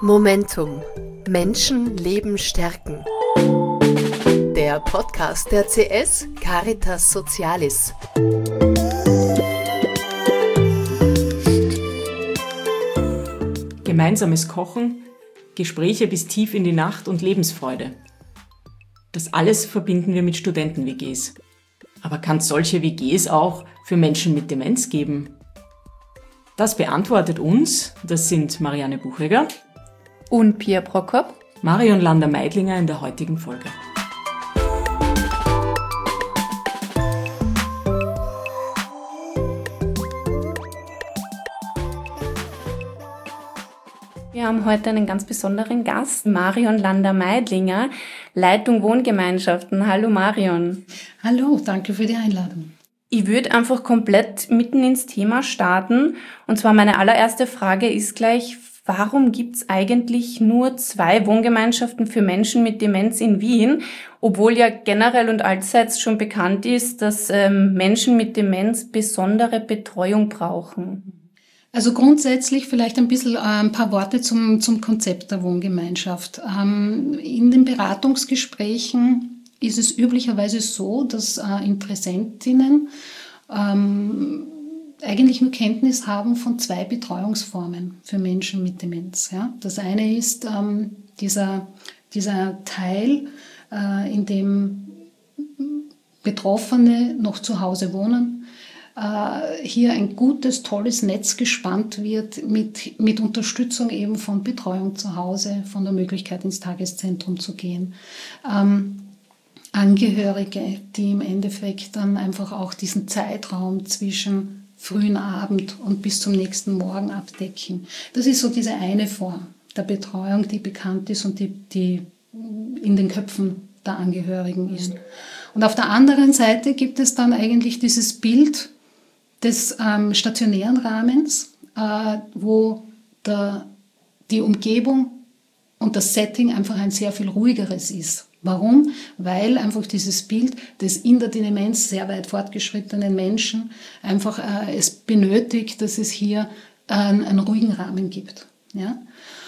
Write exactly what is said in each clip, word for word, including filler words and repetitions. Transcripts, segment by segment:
Momentum. Menschen, Leben, stärken. Der Podcast der C S Caritas Socialis. Gemeinsames Kochen, Gespräche bis tief in die Nacht und Lebensfreude. Das alles verbinden wir mit Studenten-W Gs. Aber kann es solche W Gs auch für Menschen mit Demenz geben? Das beantwortet uns, das sind Marianne Buchegger und Pia Prokop, Marion Lander-Meidlinger in der heutigen Folge. Wir haben heute einen ganz besonderen Gast, Marion Lander-Meidlinger, Leitung Wohngemeinschaften. Hallo Marion. Hallo, danke für die Einladung. Ich würde einfach komplett mitten ins Thema starten. Und zwar meine allererste Frage ist gleich, warum gibt's eigentlich nur zwei Wohngemeinschaften für Menschen mit Demenz in Wien, obwohl ja generell und allseits schon bekannt ist, dass ähm, Menschen mit Demenz besondere Betreuung brauchen? Also grundsätzlich vielleicht ein bisschen äh, ein paar Worte zum, zum Konzept der Wohngemeinschaft. Ähm, in den Beratungsgesprächen ist es üblicherweise so, dass äh, Interessentinnen ähm, eigentlich nur Kenntnis haben von zwei Betreuungsformen für Menschen mit Demenz. Ja? Das eine ist ähm, dieser, dieser Teil, äh, in dem Betroffene noch zu Hause wohnen, äh, hier ein gutes, tolles Netz gespannt wird mit, mit Unterstützung eben von Betreuung zu Hause, von der Möglichkeit ins Tageszentrum zu gehen. Ähm, Angehörige, die im Endeffekt dann einfach auch diesen Zeitraum zwischen frühen Abend und bis zum nächsten Morgen abdecken. Das ist so diese eine Form der Betreuung, die bekannt ist und die, die in den Köpfen der Angehörigen ist. Und auf der anderen Seite gibt es dann eigentlich dieses Bild des ähm, stationären Rahmens, äh, wo der, die Umgebung und das Setting einfach ein sehr viel ruhigeres ist. Warum? Weil einfach dieses Bild des in der Demenz sehr weit fortgeschrittenen Menschen einfach äh, es benötigt, dass es hier äh, einen ruhigen Rahmen gibt. Ja?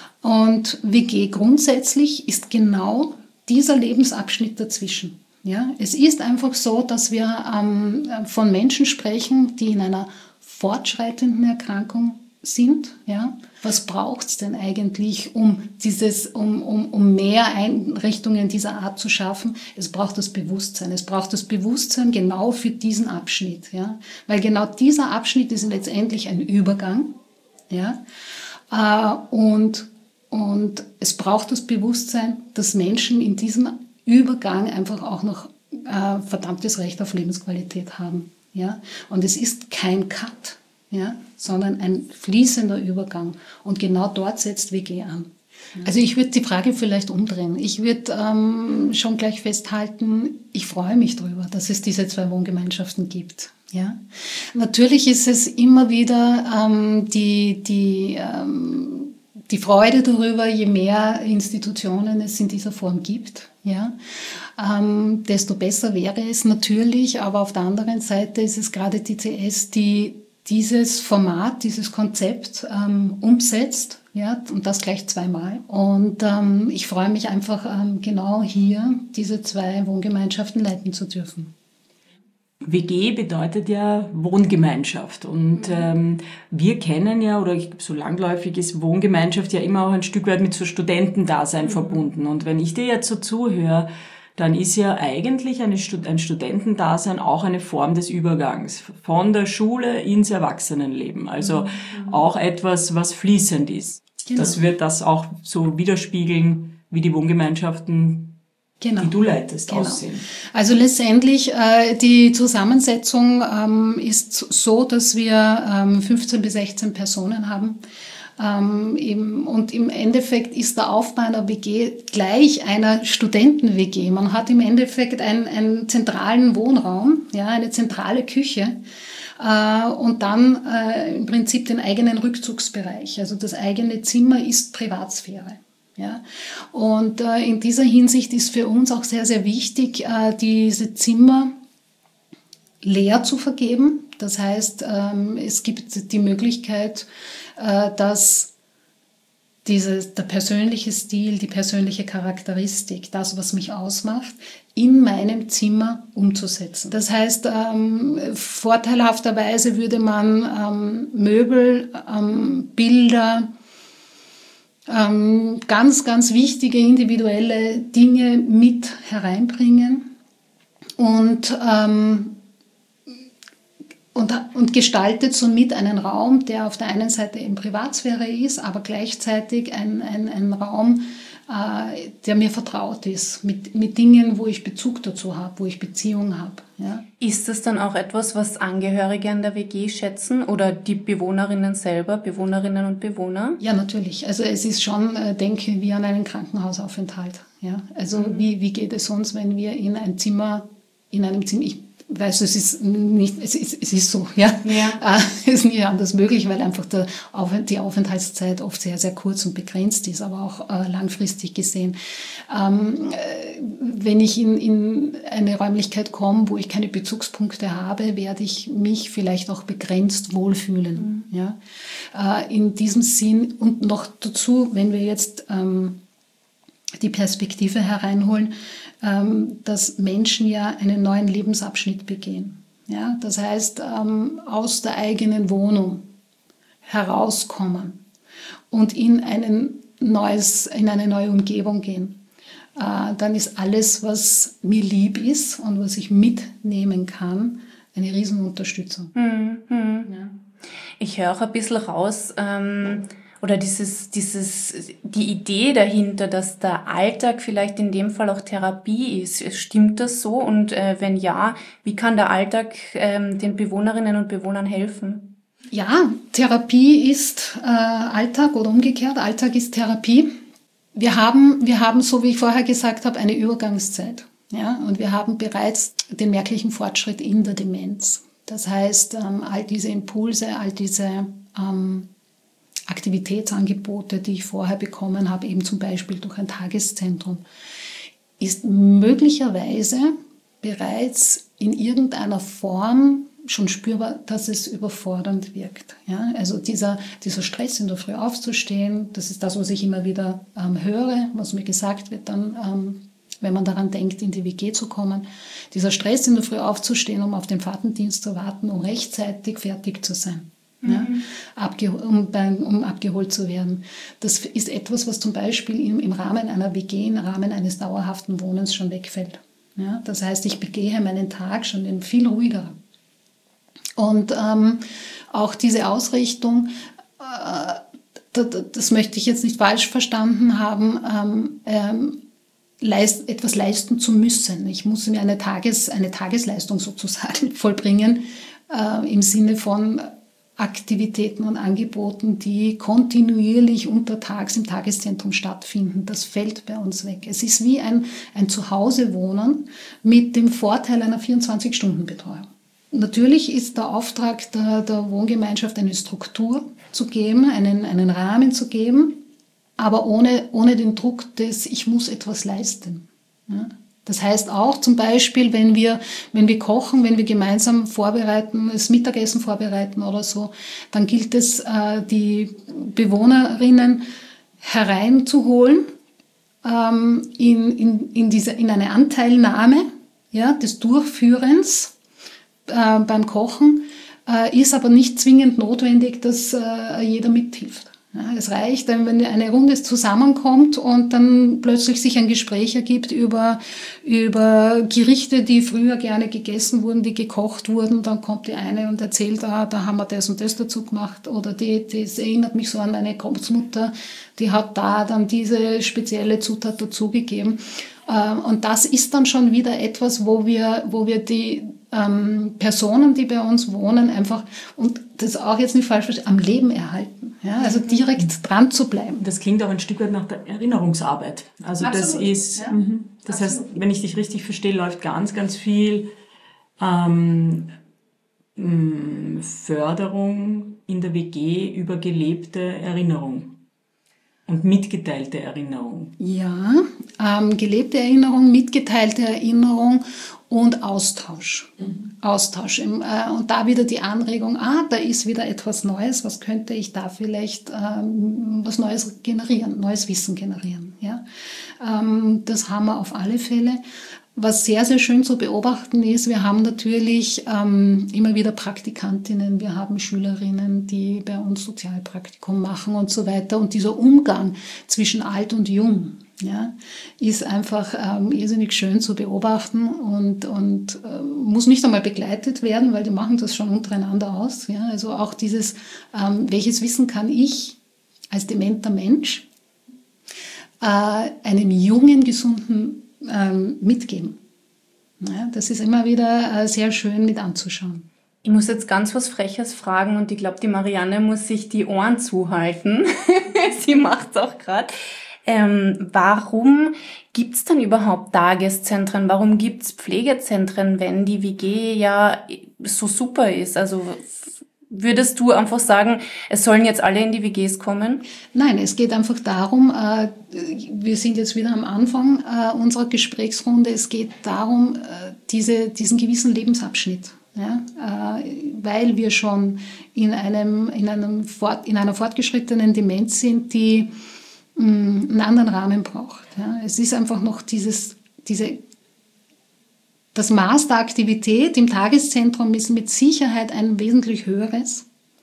Und W G grundsätzlich ist genau dieser Lebensabschnitt dazwischen. Ja? Es ist einfach so, dass wir ähm, von Menschen sprechen, die in einer fortschreitenden Erkrankung sind, ja. Was braucht's denn eigentlich, um dieses, um, um, um mehr Einrichtungen dieser Art zu schaffen? Es braucht das Bewusstsein. Es braucht das Bewusstsein genau für diesen Abschnitt, ja. Weil genau dieser Abschnitt ist letztendlich ein Übergang, ja. Äh, und, und es braucht das Bewusstsein, dass Menschen in diesem Übergang einfach auch noch äh, verdammtes Recht auf Lebensqualität haben, ja. Und es ist kein Cut, ja, sondern ein fließender Übergang. Und genau dort setzt W G an. Also ich würde die Frage vielleicht umdrehen. Ich würde ähm, schon gleich festhalten, ich freue mich darüber, dass es diese zwei Wohngemeinschaften gibt. Ja, natürlich ist es immer wieder ähm, die, die, ähm, die Freude darüber, je mehr Institutionen es in dieser Form gibt. Ja, ähm, desto besser wäre es natürlich. Aber auf der anderen Seite ist es gerade die C S, die dieses Format, dieses Konzept ähm, umsetzt, ja, und das gleich zweimal. Und ähm, ich freue mich einfach, ähm, genau hier diese zwei Wohngemeinschaften leiten zu dürfen. W G bedeutet ja Wohngemeinschaft und ähm, wir kennen ja, oder so landläufig ist Wohngemeinschaft ja immer auch ein Stück weit mit so Studentendasein mhm. verbunden. Und wenn ich dir jetzt so zuhöre, dann ist ja eigentlich eine Stud- ein Studentendasein auch eine Form des Übergangs von der Schule ins Erwachsenenleben. Also mhm. auch etwas, was fließend ist. Genau. Das wird das auch so widerspiegeln, wie die Wohngemeinschaften, genau. die du leitest, genau. aussehen. Also letztendlich, äh, die Zusammensetzung ähm, ist so, dass wir ähm, fünfzehn bis sechzehn Personen haben. Ähm, eben, und im Endeffekt ist der Aufbau einer W G gleich einer Studenten-W G. Man hat im Endeffekt einen, einen zentralen Wohnraum, ja, eine zentrale Küche äh, und dann äh, im Prinzip den eigenen Rückzugsbereich. Also das eigene Zimmer ist Privatsphäre. Ja. Und äh, in dieser Hinsicht ist für uns auch sehr, sehr wichtig, äh, diese Zimmer leer zu vergeben. Das heißt, ähm, es gibt die Möglichkeit, äh, dass dieses, der persönliche Stil, die persönliche Charakteristik, das, was mich ausmacht, in meinem Zimmer umzusetzen. Das heißt, ähm, vorteilhafterweise würde man ähm, Möbel, ähm, Bilder, ähm, ganz, ganz wichtige individuelle Dinge mit hereinbringen und ähm, Und, und gestaltet somit einen Raum, der auf der einen Seite eben Privatsphäre ist, aber gleichzeitig ein, ein, ein Raum, äh, der mir vertraut ist, mit, mit Dingen, wo ich Bezug dazu habe, wo ich Beziehung habe. Ja. Ist das dann auch etwas, was Angehörige an der W G schätzen oder die Bewohnerinnen selber, Bewohnerinnen und Bewohner? Ja, natürlich. Also es ist schon, äh, denken wir an einen Krankenhausaufenthalt. Ja. Also mhm. wie, wie geht es uns, wenn wir in ein Zimmer, in einem Zimmer, ich Weißt du, es ist nicht, es ist, es ist so, ja. ja. Es ist nicht anders möglich, weil einfach der, die Aufenthaltszeit oft sehr, sehr kurz und begrenzt ist, aber auch äh, langfristig gesehen. Ähm, äh, wenn ich in, in eine Räumlichkeit komme, wo ich keine Bezugspunkte habe, werde ich mich vielleicht auch begrenzt wohlfühlen, mhm. ja. Äh, in diesem Sinn und noch dazu, wenn wir jetzt ähm, die Perspektive hereinholen, dass Menschen ja einen neuen Lebensabschnitt begehen. Ja, das heißt, aus der eigenen Wohnung herauskommen und in, einen neues, in eine neue Umgebung gehen. Dann ist alles, was mir lieb ist und was ich mitnehmen kann, eine Riesenunterstützung. Mhm. Ja. Ich höre auch ein bisschen raus, ähm Oder dieses, dieses, die Idee dahinter, dass der Alltag vielleicht in dem Fall auch Therapie ist. Stimmt das so? Und äh, wenn ja, wie kann der Alltag ähm, den Bewohnerinnen und Bewohnern helfen? Ja, Therapie ist äh, Alltag oder umgekehrt. Alltag ist Therapie. Wir haben, wir haben, so wie ich vorher gesagt habe, eine Übergangszeit. Ja, und wir haben bereits den merklichen Fortschritt in der Demenz. Das heißt, ähm, all diese Impulse, all diese ähm, Aktivitätsangebote, die ich vorher bekommen habe, eben zum Beispiel durch ein Tageszentrum, ist möglicherweise bereits in irgendeiner Form schon spürbar, dass es überfordernd wirkt. Ja, also dieser, dieser Stress, in der Früh aufzustehen, das ist das, was ich immer wieder ähm, höre, was mir gesagt wird dann, ähm, wenn man daran denkt, in die W G zu kommen. Dieser Stress, in der Früh aufzustehen, um auf den Fahrtendienst zu warten, um rechtzeitig fertig zu sein. Ja, mhm. abge- um, beim, um abgeholt zu werden. Das ist etwas, was zum Beispiel im, im Rahmen einer W G, im Rahmen eines dauerhaften Wohnens schon wegfällt. Ja, das heißt, ich begehe meinen Tag schon in viel ruhiger. Und ähm, auch diese Ausrichtung, äh, das, das möchte ich jetzt nicht falsch verstanden haben, ähm, ähm, leist, etwas leisten zu müssen. Ich muss mir eine, Tages, eine Tagesleistung sozusagen vollbringen, äh, im Sinne von Aktivitäten und Angeboten, die kontinuierlich untertags im Tageszentrum stattfinden. Das fällt bei uns weg. Es ist wie ein, ein Zuhausewohnen mit dem Vorteil einer vierundzwanzig-Stunden-Betreuung. Natürlich ist der Auftrag der, der Wohngemeinschaft, eine Struktur zu geben, einen, einen Rahmen zu geben, aber ohne, ohne den Druck des, ich muss etwas leisten. Ja? Das heißt auch zum Beispiel, wenn wir, wenn wir kochen, wenn wir gemeinsam vorbereiten, das Mittagessen vorbereiten oder so, dann gilt es, äh, die Bewohnerinnen hereinzuholen ähm, in, in, in, diese, in eine Anteilnahme, ja, des Durchführens äh, beim Kochen, äh, ist aber nicht zwingend notwendig, dass äh, jeder mithilft. Ja, es reicht, wenn eine Runde zusammenkommt und dann plötzlich sich ein Gespräch ergibt über, über Gerichte, die früher gerne gegessen wurden, die gekocht wurden. Dann kommt die eine und erzählt, ah, da haben wir das und das dazu gemacht. Oder die, das erinnert mich so an meine Großmutter, die hat da dann diese spezielle Zutat dazugegeben. Und das ist dann schon wieder etwas, wo wir, wo wir die ähm, Personen, die bei uns wohnen, einfach, und das auch jetzt nicht falsch verstehen, am Leben erhalten. Ja, also direkt dran zu bleiben. Das klingt auch ein Stück weit nach der Erinnerungsarbeit. Also Absolut. das ist, ja. mh, das Absolut. heißt, wenn ich dich richtig verstehe, läuft ganz, ganz viel ähm, mh, Förderung in der W G über gelebte Erinnerung. Und mitgeteilte Erinnerung. Ja, ähm, gelebte Erinnerung, mitgeteilte Erinnerung und Austausch. Mhm. Austausch. Und da wieder die Anregung, ah, da ist wieder etwas Neues, was könnte ich da vielleicht ähm, was Neues generieren, neues Wissen generieren. Ja? Ähm, das haben wir auf alle Fälle. Was sehr, sehr schön zu beobachten ist, wir haben natürlich ähm, immer wieder Praktikantinnen, wir haben Schülerinnen, die bei uns Sozialpraktikum machen und so weiter. Und dieser Umgang zwischen alt und jung, ja, ist einfach ähm, irrsinnig schön zu beobachten und, und äh, muss nicht einmal begleitet werden, weil die machen das schon untereinander aus. Ja? Also auch dieses, ähm, welches Wissen kann ich als dementer Mensch äh, einem jungen, gesunden ähm, mitgeben. Ja, das ist immer wieder äh, sehr schön mit anzuschauen. Ich muss jetzt ganz was Freches fragen und ich glaube, die Marianne muss sich die Ohren zuhalten. Sie macht es auch gerade. Ähm, warum gibt's dann überhaupt Tageszentren? Warum gibt's Pflegezentren, wenn die W G ja so super ist? Also würdest du einfach sagen, es sollen jetzt alle in die W Gs kommen? Nein, es geht einfach darum, äh, wir sind jetzt wieder am Anfang äh, unserer Gesprächsrunde, es geht darum, äh, diese, diesen gewissen Lebensabschnitt. Ja, äh, weil wir schon in, einem, in, einem Fort, in einer fortgeschrittenen Demenz sind, die einen anderen Rahmen braucht. Ja. Es ist einfach noch dieses, diese, das Maß der Aktivität im Tageszentrum ist mit Sicherheit ein wesentlich höheres,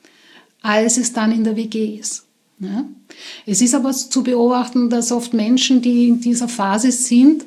als es dann in der W G ist. Ja. Es ist aber zu beobachten, dass oft Menschen, die in dieser Phase sind,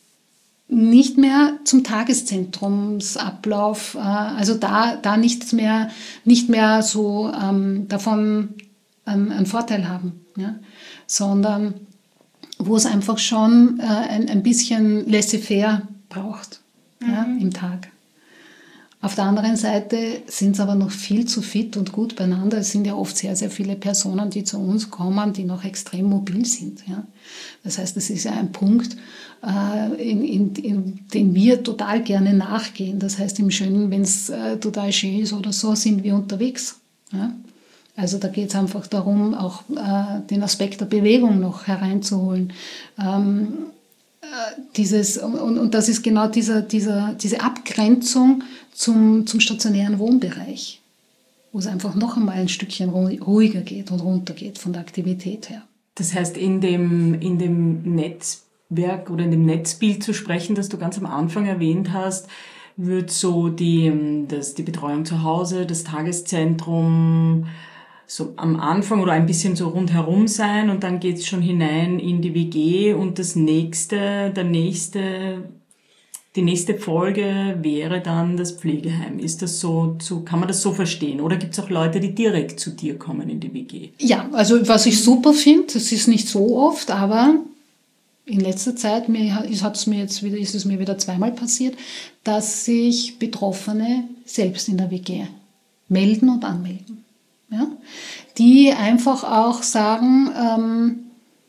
nicht mehr zum Tageszentrumsablauf, äh, also da, da nicht mehr, nicht mehr so ähm, davon einen, einen Vorteil haben. Ja. Sondern wo es einfach schon äh, ein, ein bisschen laissez-faire braucht, mhm. ja, im Tag. Auf der anderen Seite sind es aber noch viel zu fit und gut beieinander. Es sind ja oft sehr, sehr viele Personen, die zu uns kommen, die noch extrem mobil sind. Ja. Das heißt, das ist ja ein Punkt, äh, in, in, in den wir total gerne nachgehen. Das heißt, im Schönen, wenn es äh, total schön ist oder so, sind wir unterwegs. Ja. Also da geht es einfach darum, auch äh, den Aspekt der Bewegung noch hereinzuholen. Ähm, äh, dieses, und, und das ist genau dieser, dieser, diese Abgrenzung zum, zum stationären Wohnbereich, wo es einfach noch einmal ein Stückchen ruhiger geht und runter geht von der Aktivität her. Das heißt, in dem, in dem Netzwerk oder in dem Netzbild zu sprechen, das du ganz am Anfang erwähnt hast, wird so die, das, die Betreuung zu Hause, das Tageszentrum so am Anfang oder ein bisschen so rundherum sein und dann geht's schon hinein in die W G und das nächste, der nächste, die nächste Folge wäre dann das Pflegeheim. Ist das so, so kann man das so verstehen? Oder gibt's auch Leute, die direkt zu dir kommen in die W G? Ja, also was ich super finde, das ist nicht so oft, aber in letzter Zeit mir, hat's mir jetzt wieder, ist es mir wieder zweimal passiert, dass sich Betroffene selbst in der W G melden und anmelden. Ja, die einfach auch sagen, ähm,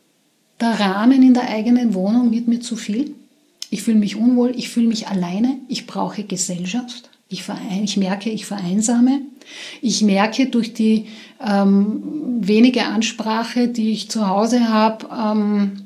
der Rahmen in der eigenen Wohnung wird mir zu viel. Ich fühle mich unwohl, ich fühle mich alleine, ich brauche Gesellschaft. Ich, verein, ich merke, ich vereinsame. Ich merke durch die ähm, wenige Ansprache, die ich zu Hause habe, ähm,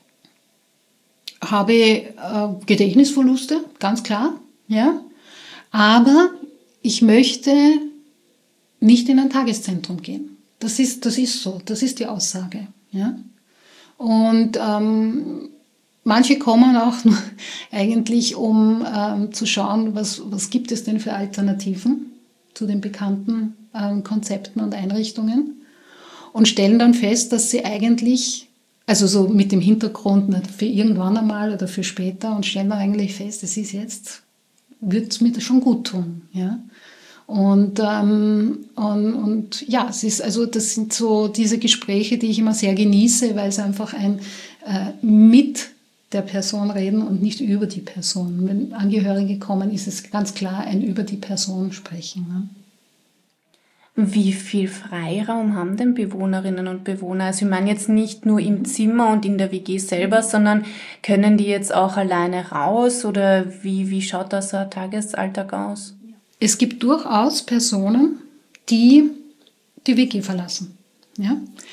habe äh, Gedächtnisverluste, ganz klar. Ja? Aber ich möchte nicht in ein Tageszentrum gehen. Das ist, das ist so, das ist die Aussage. Ja? Und ähm, manche kommen auch nur eigentlich, um ähm, zu schauen, was, was gibt es denn für Alternativen zu den bekannten ähm, Konzepten und Einrichtungen und stellen dann fest, dass sie eigentlich, also so mit dem Hintergrund nicht für irgendwann einmal oder für später, und stellen dann eigentlich fest, es ist jetzt, wird es mir das schon gut tun. Ja? Und, ähm, und, und ja, es ist, also das sind so diese Gespräche, die ich immer sehr genieße, weil es einfach ein äh, mit der Person reden und nicht über die Person. Wenn Angehörige kommen, ist es ganz klar ein über die Person sprechen. Ne? Wie viel Freiraum haben denn Bewohnerinnen und Bewohner? Also ich meine jetzt nicht nur im Zimmer und in der W G selber, sondern können die jetzt auch alleine raus oder wie, wie schaut da so ein Tagesalltag aus? Es gibt durchaus Personen, die die W G verlassen. Ja?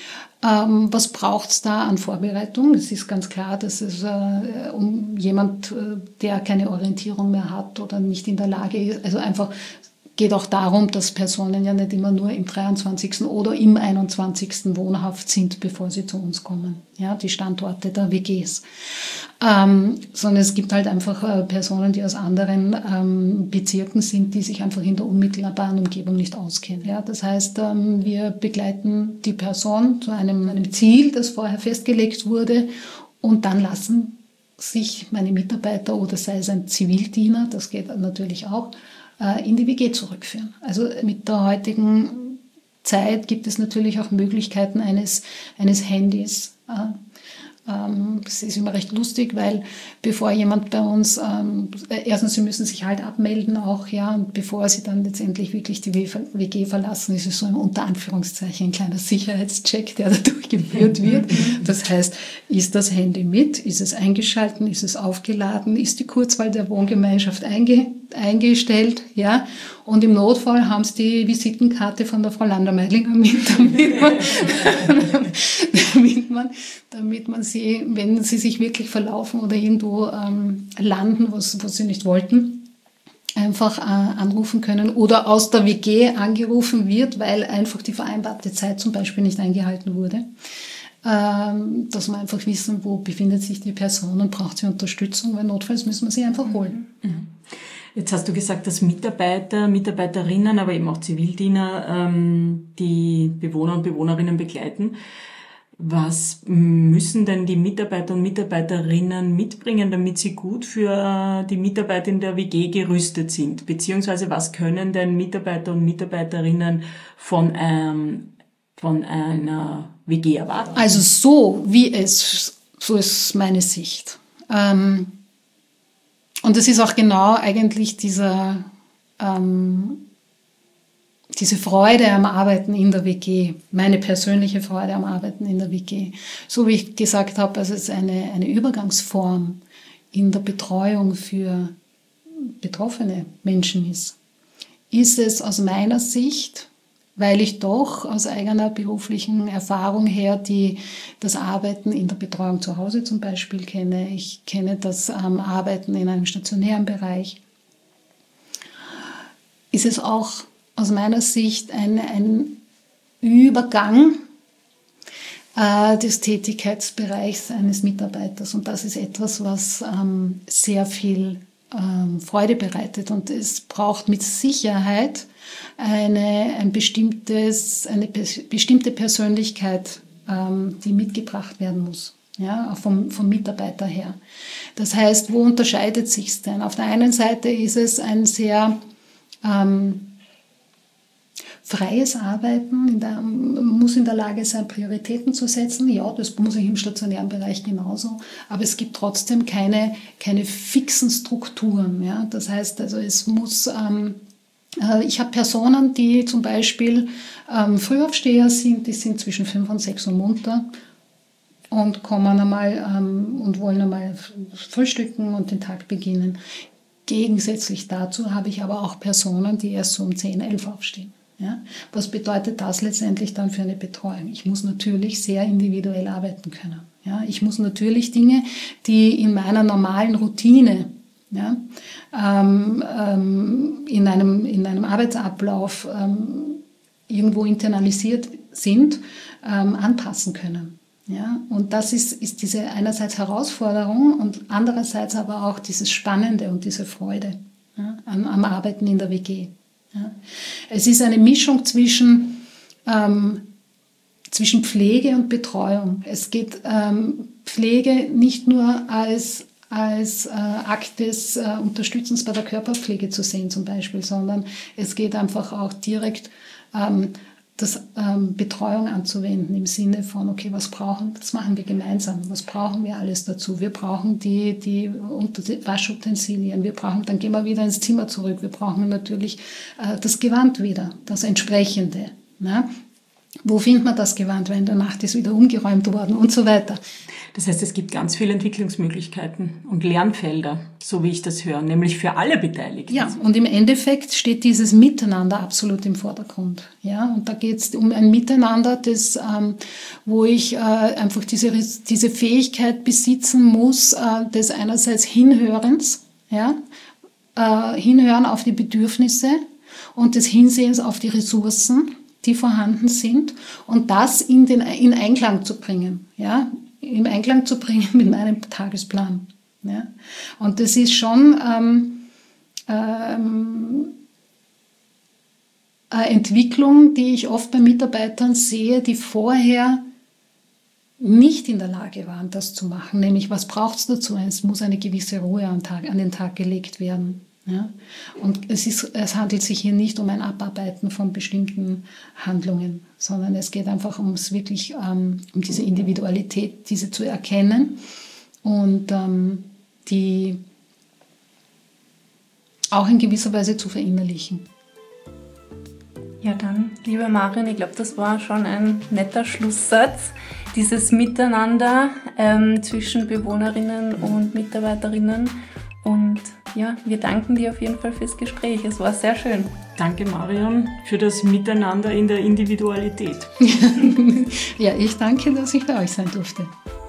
Ähm, was braucht es da an Vorbereitung? Es ist ganz klar, dass es äh, um jemand, äh, der keine Orientierung mehr hat oder nicht in der Lage ist, also einfach geht auch darum, dass Personen ja nicht immer nur im dreiundzwanzigsten oder im einundzwanzigsten wohnhaft sind, bevor sie zu uns kommen. Ja, die Standorte der W Gs. Ähm, sondern es gibt halt einfach äh, Personen, die aus anderen ähm, Bezirken sind, die sich einfach in der unmittelbaren Umgebung nicht auskennen. Ja, das heißt, ähm, wir begleiten die Person zu einem, einem Ziel, das vorher festgelegt wurde, und dann lassen sich meine Mitarbeiter oder sei es ein Zivildiener, das geht natürlich auch, in die W G zurückführen. Also mit der heutigen Zeit gibt es natürlich auch Möglichkeiten eines, eines Handys. Es ist immer recht lustig, weil bevor jemand bei uns, ähm, erstens, sie müssen sich halt abmelden auch, ja, und bevor sie dann letztendlich wirklich die W G verlassen, ist es so ein unter Anführungszeichen ein kleiner Sicherheitscheck, der da durchgeführt wird. Das heißt, ist das Handy mit? Ist es eingeschalten? Ist es aufgeladen? Ist die Kurzwahl der Wohngemeinschaft einge, eingestellt? Ja, und im Notfall haben sie die Visitenkarte von der Frau Lander-Meidlinger mit, damit man, damit man, damit man sie, wenn sie sich wirklich verlaufen oder irgendwo ähm, landen, was, was sie nicht wollten, einfach äh, anrufen können oder aus der W G angerufen wird, weil einfach die vereinbarte Zeit zum Beispiel nicht eingehalten wurde. Ähm, dass wir einfach wissen, wo befindet sich die Person und braucht sie Unterstützung, weil notfalls müssen wir sie einfach holen. Mhm. Jetzt hast du gesagt, dass Mitarbeiter, Mitarbeiterinnen, aber eben auch Zivildiener ähm, die Bewohner und Bewohnerinnen begleiten. Was müssen denn die Mitarbeiter und Mitarbeiterinnen mitbringen, damit sie gut für die Mitarbeiter in der W G gerüstet sind? Beziehungsweise was können denn Mitarbeiter und Mitarbeiterinnen von, ähm, von einer W G erwarten? Also so wie es, so ist meine Sicht. Ähm, und es ist auch genau eigentlich dieser, ähm, diese Freude am Arbeiten in der W G, meine persönliche Freude am Arbeiten in der W G. So wie ich gesagt habe, also es ist eine, eine Übergangsform in der Betreuung für betroffene Menschen ist, ist es aus meiner Sicht, weil ich doch aus eigener beruflichen Erfahrung her die, das Arbeiten in der Betreuung zu Hause zum Beispiel kenne. Ich kenne das ähm, Arbeiten in einem stationären Bereich. Ist es auch aus meiner Sicht ein, ein Übergang äh, des Tätigkeitsbereichs eines Mitarbeiters. Und das ist etwas, was ähm, sehr viel ähm, Freude bereitet. Und es braucht mit Sicherheit eine, ein bestimmtes, eine bestimmte Persönlichkeit, ähm, die mitgebracht werden muss. Ja, auch vom, vom Mitarbeiter her. Das heißt, wo unterscheidet sich's denn? Auf der einen Seite ist es ein sehr ähm, freies Arbeiten, in der, man muss in der Lage sein, Prioritäten zu setzen. Ja, das muss ich im stationären Bereich genauso. Aber es gibt trotzdem keine, keine fixen Strukturen. Ja? Das heißt, also es muss, ähm, äh, ich habe Personen, die zum Beispiel ähm, Frühaufsteher sind, die sind zwischen fünf und sechs Uhr munter und kommen einmal ähm, und wollen einmal frühstücken und den Tag beginnen. Gegensätzlich dazu habe ich aber auch Personen, die erst so um zehn, elf aufstehen. Ja, was bedeutet das letztendlich dann für eine Betreuung? Ich muss natürlich sehr individuell arbeiten können. Ja, ich muss natürlich Dinge, die in meiner normalen Routine, ja, ähm, ähm, in, einem, in einem Arbeitsablauf ähm, irgendwo internalisiert sind, ähm, anpassen können. Ja, und das ist, ist diese einerseits Herausforderung und andererseits aber auch dieses Spannende und diese Freude, ja, am, am Arbeiten in der W G. Ja. Es ist eine Mischung zwischen, ähm, zwischen Pflege und Betreuung. Es geht ähm, Pflege nicht nur als, als äh, Akt des äh, Unterstützens bei der Körperpflege zu sehen zum Beispiel, sondern es geht einfach auch direkt ähm, das ähm, Betreuung anzuwenden im Sinne von, okay, was brauchen, das machen wir gemeinsam, was brauchen wir alles dazu? Wir brauchen die, die Waschutensilien, wir brauchen, dann gehen wir wieder ins Zimmer zurück, wir brauchen natürlich äh, das Gewand wieder, das entsprechende. Ne? Wo findet man das Gewand, weil in der Nacht ist wieder umgeräumt worden und so weiter. Das heißt, es gibt ganz viele Entwicklungsmöglichkeiten und Lernfelder, so wie ich das höre, nämlich für alle Beteiligten. Ja, und im Endeffekt steht dieses Miteinander absolut im Vordergrund. Ja, und da geht es um ein Miteinander, das, ähm, wo ich äh, einfach diese, diese Fähigkeit besitzen muss, äh, des einerseits Hinhörens, ja, äh, Hinhören auf die Bedürfnisse und des Hinsehens auf die Ressourcen, die vorhanden sind, und das in den in Einklang zu bringen, ja, im Einklang zu bringen mit meinem Tagesplan, ja. Und das ist schon ähm, ähm, eine Entwicklung, die ich oft bei Mitarbeitern sehe, die vorher nicht in der Lage waren, das zu machen. Nämlich, was braucht es dazu? Es muss eine gewisse Ruhe an, Tag, an den Tag gelegt werden. Ja? Und es, ist, es handelt sich hier nicht um ein Abarbeiten von bestimmten Handlungen, sondern es geht einfach ums wirklich, ähm, um diese Individualität, diese zu erkennen und ähm, die auch in gewisser Weise zu verinnerlichen. Ja, dann, liebe Marion, ich glaube, das war schon ein netter Schlusssatz. Dieses Miteinander ähm, zwischen Bewohnerinnen und Mitarbeiterinnen. Und ja, wir danken dir auf jeden Fall fürs Gespräch. Es war sehr schön. Danke, Marion, für das Miteinander in der Individualität. Ja, ich danke, dass ich bei euch sein durfte.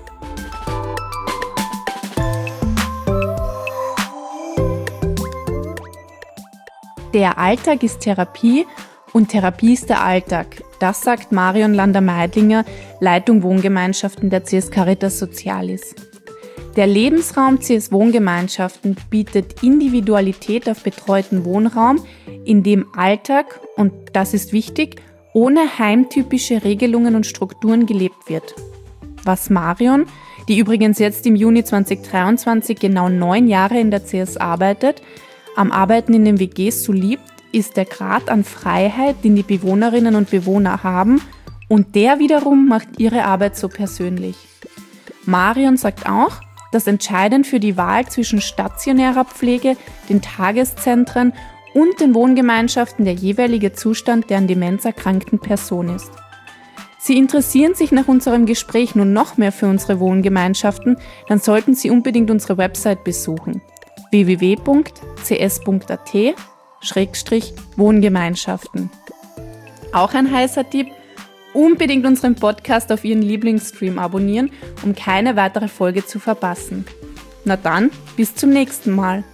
Der Alltag ist Therapie und Therapie ist der Alltag. Das sagt Marion Lander-Meidlinger, Leitung Wohngemeinschaften der C S Caritas Socialis. Der Lebensraum C S Wohngemeinschaften bietet Individualität auf betreuten Wohnraum, in dem Alltag, und das ist wichtig, ohne heimtypische Regelungen und Strukturen gelebt wird. Was Marion, die übrigens jetzt im Juni zweitausenddreiundzwanzig genau neun Jahre in der C S arbeitet, am Arbeiten in den W Gs so liebt, ist der Grad an Freiheit, den die Bewohnerinnen und Bewohner haben, und der wiederum macht ihre Arbeit so persönlich. Marion sagt auch, dass entscheidend für die Wahl zwischen stationärer Pflege, den Tageszentren und den Wohngemeinschaften der jeweilige Zustand der an Demenz erkrankten Person ist. Sie interessieren sich nach unserem Gespräch nun noch mehr für unsere Wohngemeinschaften, dann sollten Sie unbedingt unsere Website besuchen: w w w punkt c s punkt a t Schrägstrich Wohngemeinschaften. Auch ein heißer Tipp: unbedingt unseren Podcast auf Ihren Lieblingsstream abonnieren, um keine weitere Folge zu verpassen. Na dann, bis zum nächsten Mal.